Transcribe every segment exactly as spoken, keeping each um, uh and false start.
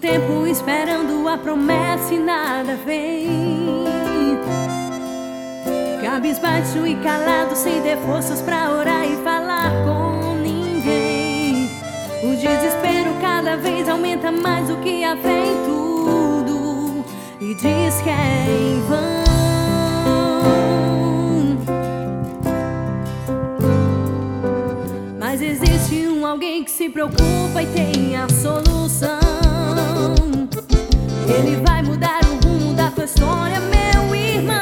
tempo esperando a promessa e nada vem. Cabisbaixo e calado, sem ter forças pra orar e falar com ninguém. O desespero cada vez aumenta mais, o que há fé em tudo e diz que é em vão. Mas existe um alguém que se preocupa e tem a solução. Ele vai mudar o rumo da tua história, meu irmão.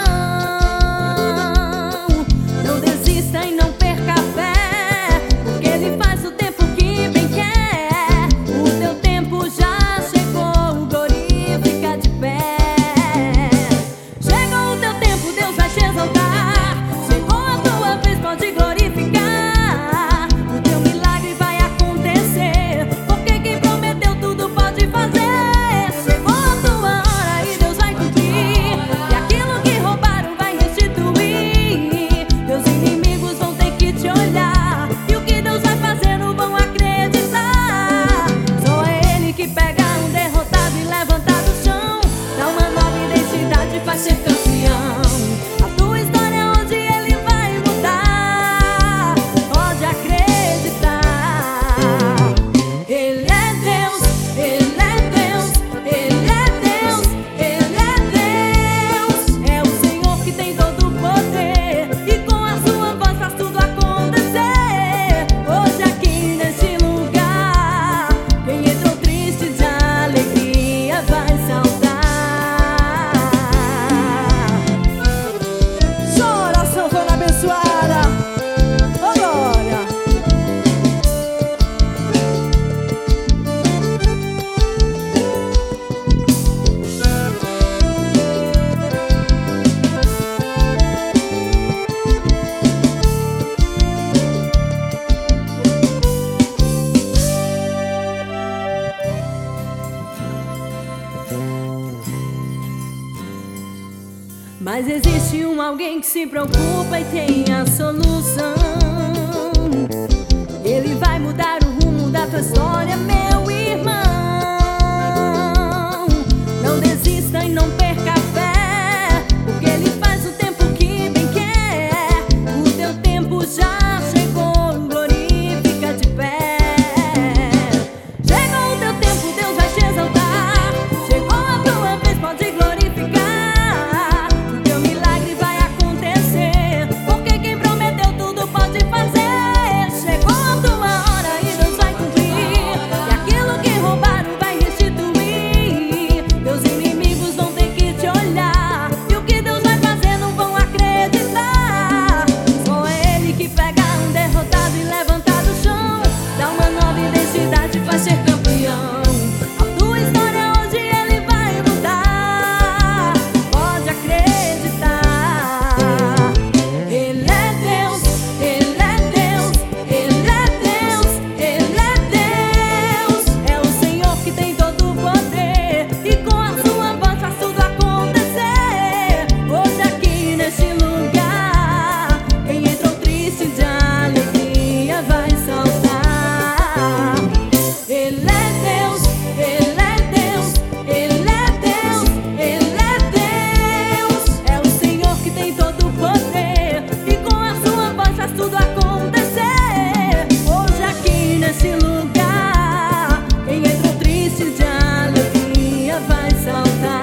Não desista e não perca a fé, porque ele faz o tempo que bem quer. O teu tempo já chegou, glorifica de pé. Chegou o teu tempo, Deus vai te exaltar. Chegou a tua vez, pode glorificar. O teu milagre vai acontecer, porque quem prometeu tudo pode fazer. Chegou a tua hora e Deus vai cumprir, e aquilo que roubaram vai restituir. Teus inimigos vão ter que te olhar, e o que Deus vai fazer não vão acreditar. Só é Ele que pega um derrotado e levanta do chão, dá uma nova identidade, faz ser campeão. A tua história hoje Ele vai mudar, pode acreditar. Ele é Deus, Ele é Deus, Ele é Deus, Ele é Deus. É o Senhor que tem todo o poder, e com a sua voz faz tudo acontecer. Hoje aqui neste lugar, quem entrou triste de alegria vai saltar. Chora, sanfona abençoada, oh glória. Mas existe um alguém que se preocupa e tem a solução. Ele vai mudar o rumo da tua história, meu irmão. Não desista e não perca a fé, porque Ele faz o tempo que bem quer. O teu tempo já chegou, glorifica de pé. Chegou o teu tempo, Deus vai te exaltar. Chegou a tua vez, pode glorificar. O teu milagre vai acontecer, porque quem prometeu tudo pode fazer. Chegou a tua hora e Deus vai cumprir, e aquilo que roubaram vai restituir. Teus inimigos vão ter que te olhar, e o que Deus vai fazer não vão acreditar. Só é Ele que pega um derrotado e levanta do chão, dá uma nova identidade, faz ser campeão. A tua história hoje Ele vai mudar, pode acreditar. Ele é Deus, Ele é Deus, Ele é Deus, Ele é Deus. É o Senhor que tem todo o poder, e com a sua voz faz tudo acontecer. Hoje aqui neste lugar, quem entrou triste de alegria vai saltar. Ele é Deus, Ele é Deus, Ele é Deus, Ele é Deus. É o Senhor que tem todo o poder, e com a sua voz faz tudo acontecer. Hoje aqui nesse lugar, quem entrou triste de alegria vai saltar.